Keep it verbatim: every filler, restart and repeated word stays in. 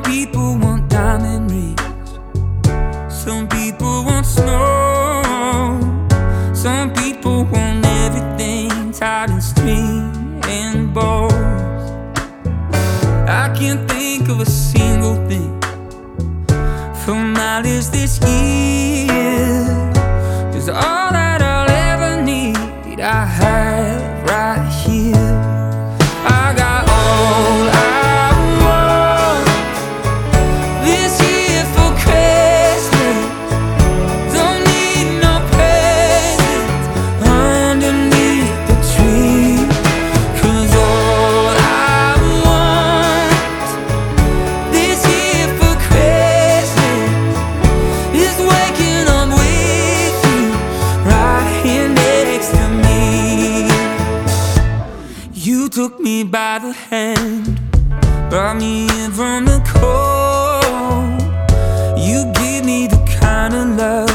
Some people want diamond rings, some people want snow, some people want everything tied in string and bows. I can't think of a single thing from my list this year, 'cause all that I'll ever need I have right here. I got all I want this year for Christmas. Don't need no presents underneath the tree, 'cause all I want this year for Christmas is waking up with you right here next to me. You took me by the hand, brought me in from the cold. You gave me the kind of love